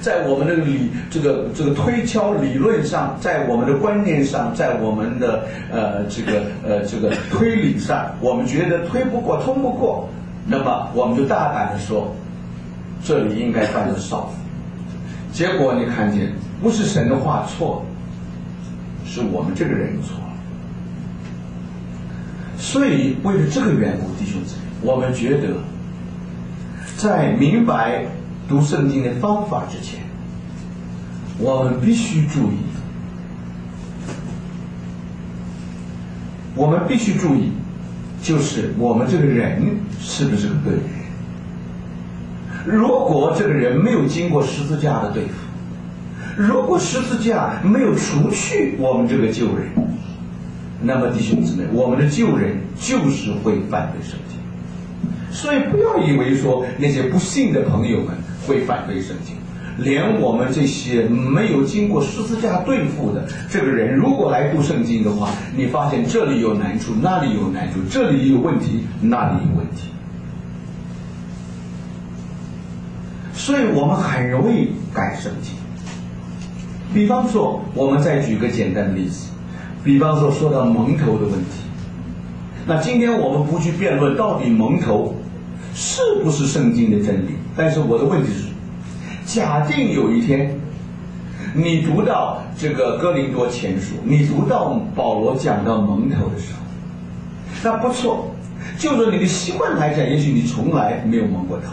在我们的这个推敲理论上，在我们的观念上，在我们的这个推理上，我们觉得推不过、通不过，那么我们就大胆的说，这里应该犯了少妇。结果你看见，不是神的话错，是我们这个人错了。所以为了这个缘故，弟兄姊妹，我们觉得在明白读圣经的方法之前，我们必须注意，就是我们这个人是不是个对的人。如果这个人没有经过十字架的对付，如果十字架没有除去我们这个旧人，那么弟兄姊妹，我们的旧人就是会反对圣经。所以不要以为说那些不信的朋友们会反对圣经，连我们这些没有经过十字架对付的这个人，如果来读圣经的话，你发现这里有难处，那里有难处，这里有问题，那里有问题。所以我们很容易改圣经。比方说，我们再举个简单的例子，比方说到蒙头的问题。那今天我们不去辩论到底蒙头是不是圣经的真理，但是我的问题是，假定有一天你读到这个哥林多前书，你读到保罗讲到蒙头的时候，那不错，就说你的习惯来讲，也许你从来没有蒙过头。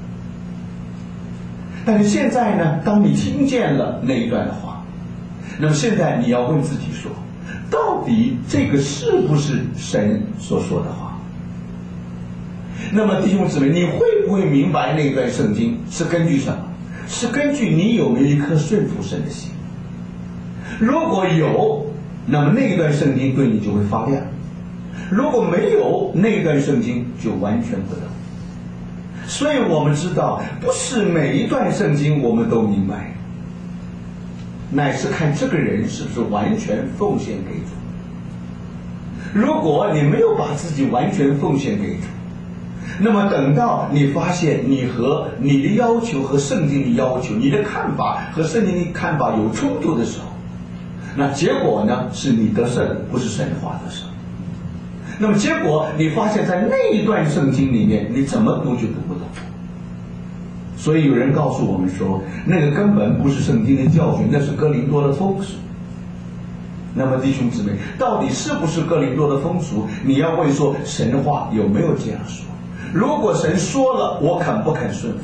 但是现在呢，当你听见了那一段的话，那么现在你要问自己说，到底这个是不是神所说的话？那么弟兄姊妹，你会不会明白那一段圣经是根据什么？是根据你有没有一颗顺服神的心。如果有，那么那一段圣经对你就会发亮；如果没有，那一段圣经就完全不同。所以我们知道，不是每一段圣经我们都明白，乃是看这个人是不是完全奉献给主。如果你没有把自己完全奉献给主，那么等到你发现你和你的要求和圣经的要求，你的看法和圣经的看法有冲突的时候，那结果呢，是你得胜，不是神的话得胜。那么结果你发现在那一段圣经里面，你怎么读就读不懂。所以有人告诉我们说，那个根本不是圣经的教训，那是哥林多的风俗。那么弟兄姊妹，到底是不是哥林多的风俗？你要问说，神的话有没有这样说？如果神说了，我肯不肯顺服？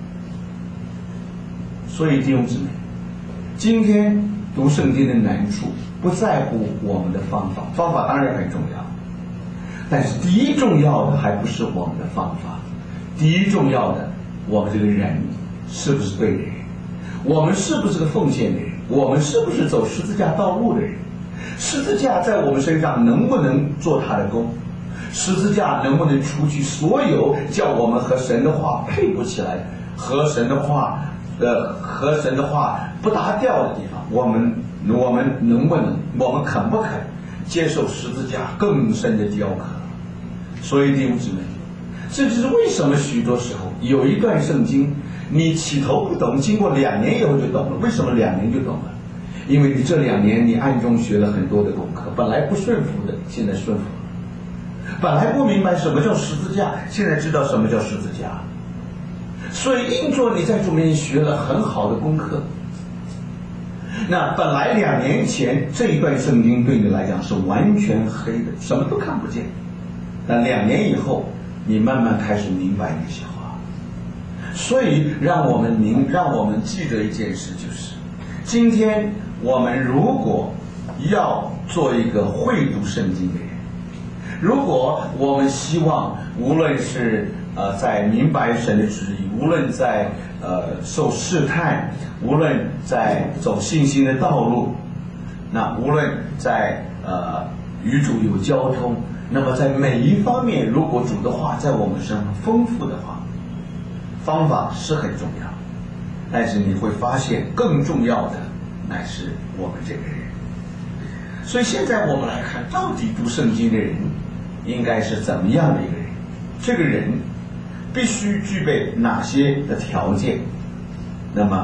所以弟兄姊妹，今天读圣经的难处不在乎我们的方法，方法当然很重要，但是第一重要的还不是我们的方法，第一重要的，我们这个人是不是对的人？我们是不是个奉献的人？我们是不是走十字架道路的人？十字架在我们身上能不能做他的功？十字架能不能除去所有叫我们和神的话配不起来，和神的话不搭调的地方？我们能不能，我们肯不肯接受十字架更深的雕刻？所以弟兄姊妹，这就是为什么许多时候有一段圣经你起头不懂，经过2年以后就懂了。为什么2年就懂了？因为你这2年你暗中学了很多的功课，本来不顺服的，现在顺服了；本来不明白什么叫十字架，现在知道什么叫十字架。所以因着你在主面前学了很好的功课，那本来2年前这一段圣经对你来讲是完全黑的，什么都看不见，但2年以后你慢慢开始明白那些话。所以让我们记得一件事，就是今天我们如果要做一个会读圣经的人，如果我们希望无论是在明白神的旨意，无论在受试探，无论在走信心的道路，那无论在与主有交通，那么在每一方面，如果主的话在我们身上丰富的话，方法是很重要，但是你会发现更重要的乃是我们这个人。所以现在我们来看，到底读圣经的人应该是怎么样的一个人？这个人必须具备哪些的条件？那么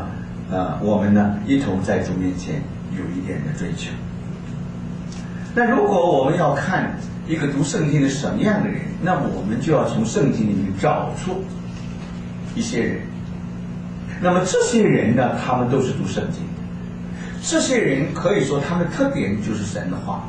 我们呢一同在主面前有一点的追求。那如果我们要看一个读圣经的什么样的人，那么我们就要从圣经里面找出一些人。那么这些人呢，他们都是读圣经的。这些人可以说他们的特点就是神的话。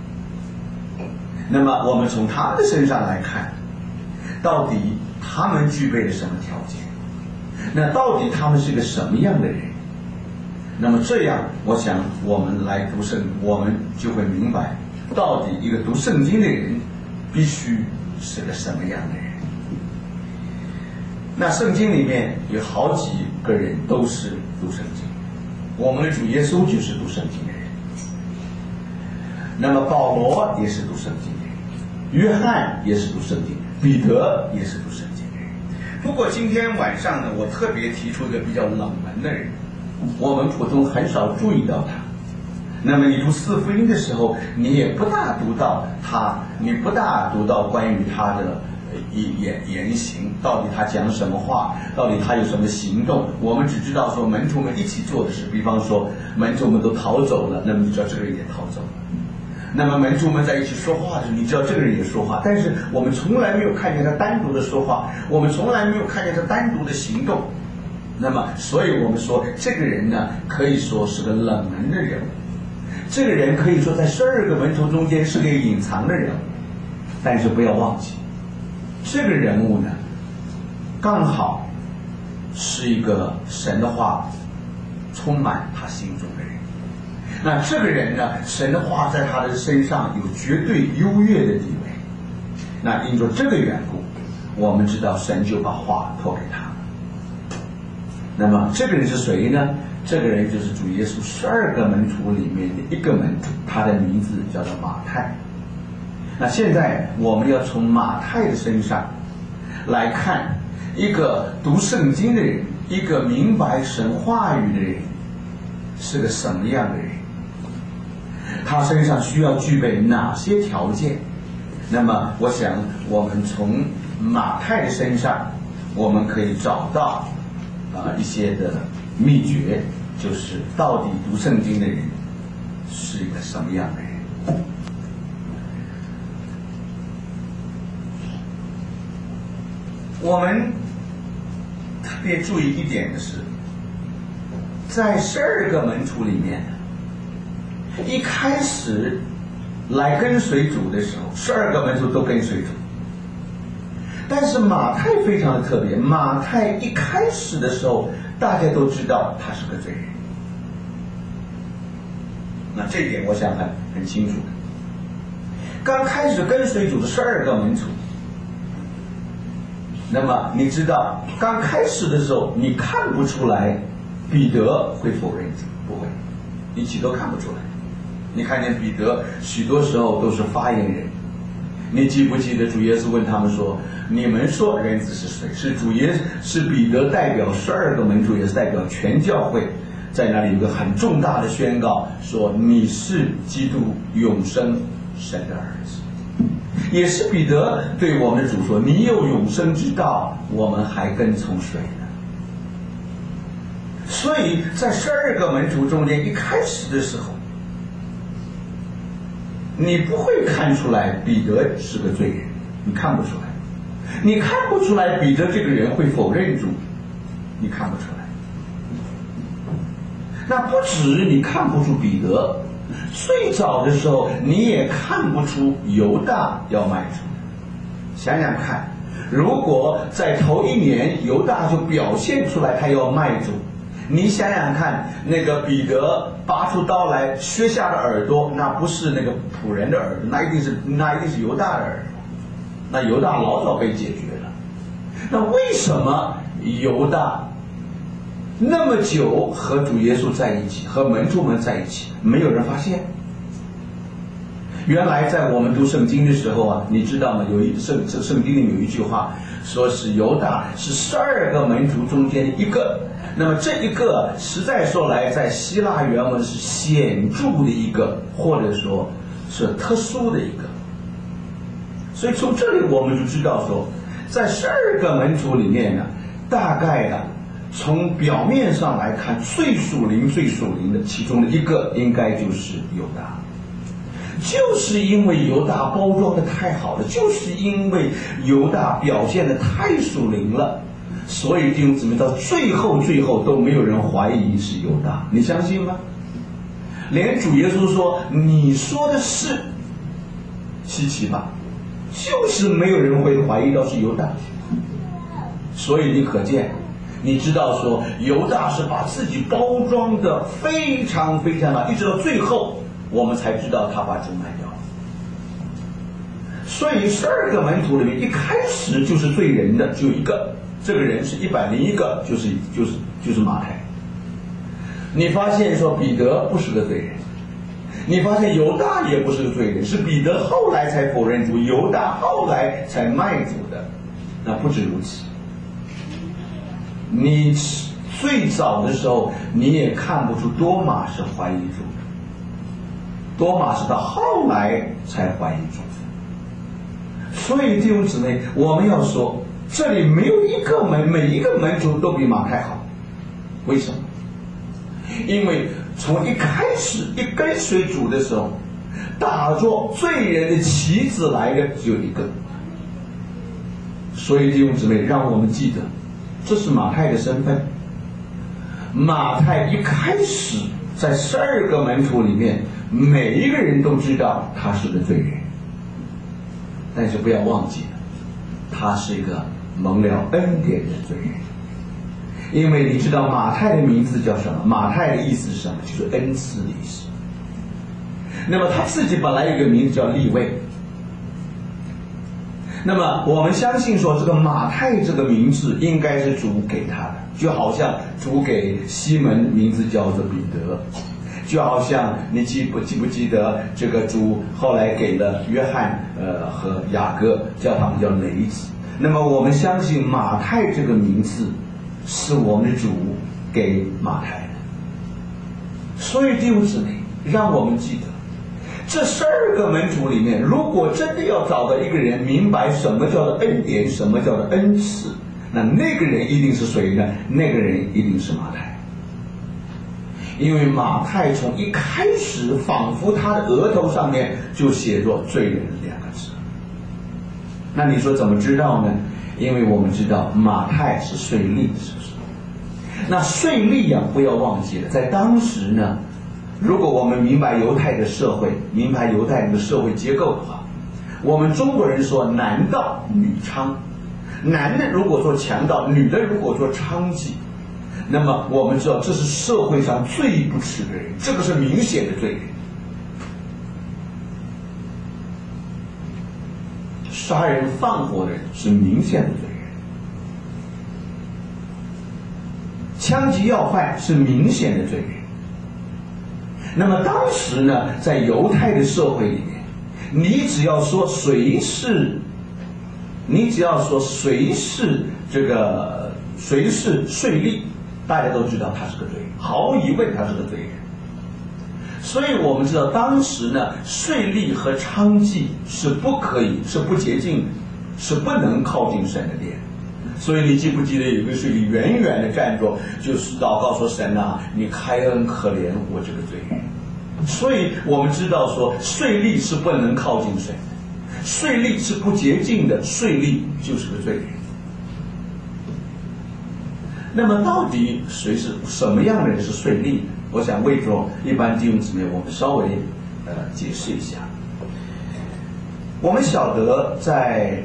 那么我们从他们的身上来看，到底他们具备了什么条件？那到底他们是个什么样的人？那么这样，我想我们来读圣，我们就会明白，到底一个读圣经的人必须是个什么样的人。那圣经里面有好几个人都是读圣经，我们的主耶稣就是读圣经的人，那么保罗也是读圣经的人，约翰也是读圣经的人，彼得也是读圣经的人。不过今天晚上呢，我特别提出一个比较冷门的人，我们普通很少注意到他。那么你读四福音的时候，你也不大读到他，你不大读到关于他的言行，到底他讲什么话，到底他有什么行动。我们只知道说门徒们一起做的事，比方说门徒们都逃走了，那么你知道这个人也逃走了。那么门徒们在一起说话的时候，你知道这个人也说话，但是我们从来没有看见他单独的说话，我们从来没有看见他单独的行动。那么所以我们说这个人呢，可以说是个冷门的人物，这个人可以说在12个门徒中间是个隐藏的人物。但是不要忘记，这个人物呢，刚好是一个神的话充满他心中的人。那这个人呢，神的话在他的身上有绝对优越的地位。那因着这个缘故，我们知道神就把话托给他。那么这个人是谁呢？这个人就是主耶稣12个门徒里面的一个门徒，他的名字叫做马太。那现在我们要从马太的身上来看一个读圣经的人，一个明白神话语的人是个什么样的人，他身上需要具备哪些条件。那么我想我们从马太的身上我们可以找到一些的秘诀，就是到底读圣经的人是一个什么样的人。我们特别注意一点的是，在12个门徒里面，一开始来跟随主的时候，12个门徒都跟随主。但是马太非常的特别，马太一开始的时候，大家都知道他是个罪人。那这一点我想很清楚。刚开始跟随主的12个门徒，那么你知道，刚开始的时候，你看不出来彼得会否认主，不会，你起都看不出来。你看见彼得许多时候都是发言人。你记不记得主耶稣问他们说：“你们说人子是谁？”是彼得代表12个门徒，也是代表全教会，在那里有个很重大的宣告，说你是基督永生神的儿子。也是彼得对我们的主说：“你有永生之道，我们还跟从谁呢？”所以在12个门徒中间，一开始的时候，你不会看出来彼得是个罪人，你看不出来，你看不出来彼得这个人会否认主，你看不出来。那不止你看不出彼得，最早的时候你也看不出犹大要卖主。想想看，如果在头一年犹大就表现出来他要卖主，你想想看，那个彼得拔出刀来削下的耳朵，那不是那个仆人的耳朵，那一定是犹大的耳朵。那犹大老早被解决了。那为什么犹大那么久和主耶稣在一起，和门徒们在一起，没有人发现？原来在我们读圣经的时候啊，你知道吗？圣经里有一句话，说是犹大是12个门徒中间的一个。那么这一个实在说来，在希腊原文是显著的一个，或者说是特殊的一个。所以从这里我们就知道说，在12个门徒里面呢，大概从表面上来看，最属灵的其中的一个，应该就是犹大。就是因为犹大包装的太好了，就是因为犹大表现的太属灵了，所以弟兄姊妹到最后都没有人怀疑是犹大，你相信吗？连主耶稣说你说的是稀奇吧，就是没有人会怀疑到是犹大。所以你可见，你知道说犹大是把自己包装的非常好，一直到最后我们才知道他把主卖掉了。所以12个门徒里面一开始就是罪人的只有一个，这个人是101个，就是马太。你发现说彼得不是个罪人，你发现犹大也不是个罪人，是彼得后来才否认主，犹大后来才卖主的。那不止如此，你最早的时候你也看不出多马是怀疑主的，多马是到后来才怀疑主的。所以弟兄姊妹，我们要说这里没有一个每一个门徒都比马太好。为什么？因为从一开始一跟随主的时候，打着罪人的旗子来的只有一个。所以弟兄姊妹，让我们记得这是马太的身份。马太一开始在12个门徒里面，每一个人都知道他是个罪人，但是不要忘记了，他是一个蒙了恩典的罪人。因为你知道马太的名字叫什么？马太的意思是什么？就是恩赐的意思。那么他自己本来有一个名字叫利未。那么我们相信说这个马太这个名字应该是主给他的，就好像主给西门名字叫做彼得，就好像你记不记得这个主后来给了约翰和雅各，叫他们叫雷子。那么我们相信马太这个名字是我们的主给马太的。所以弟兄姊妹，让我们记得这12个门徒里面，如果真的要找到一个人明白什么叫做恩典，什么叫做恩赐，那个人一定是谁呢？那个人一定是马太。因为马太从一开始仿佛他的额头上面就写着罪人2个字。那你说怎么知道呢？因为我们知道马太是税吏，是不是？那税吏不要忘记了，在当时呢，如果我们明白犹太的社会，明白犹太人的社会结构的话，我们中国人说男盗女娼，男的如果说强盗，女的如果说娼妓，那么我们知道这是社会上最不耻的人，这个是明显的罪人。杀人放火的人是明显的罪人，枪击要犯是明显的罪人。那么当时呢，在犹太的社会里面，你只要说谁是税吏，大家都知道他是个罪人，毫无疑问他是个罪人。所以我们知道当时呢，税吏和娼妓是不可以，是不洁净，是不能靠近神的殿。所以你记不记得有个税吏远远的站着，就是祷告说：“神啊，你开恩可怜我这个罪人。”所以我们知道说，税吏是不能靠近神的，税吏是不洁净的，税吏就是个罪人。那么到底谁是什么样的人是税吏呢？我想为着一般弟兄姊妹，我们稍微解释一下。我们晓得在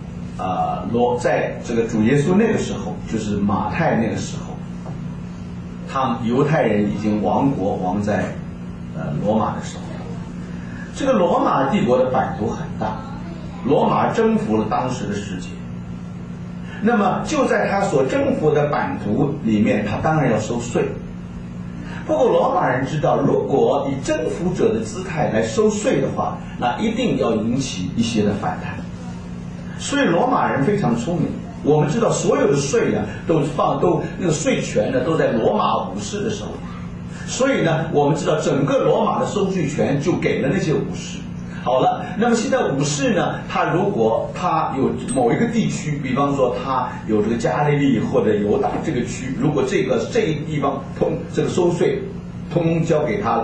这个主耶稣那个时候，就是马太那个时候，他们犹太人已经亡在罗马的时候。这个罗马帝国的版图很大，罗马征服了当时的世界。那么就在他所征服的版图里面，他当然要收税。不过罗马人知道，如果以征服者的姿态来收税的话，那一定要引起一些的反弹。所以罗马人非常聪明，我们知道所有的税都那个税权呢都在罗马武士的手里。所以呢，我们知道整个罗马的收税权就给了那些武士。 好了，那么现在武士呢，如果他有某一个地区，比方说他有这个加利利或者犹大这个区，如果这一地方这个收税通交给他了，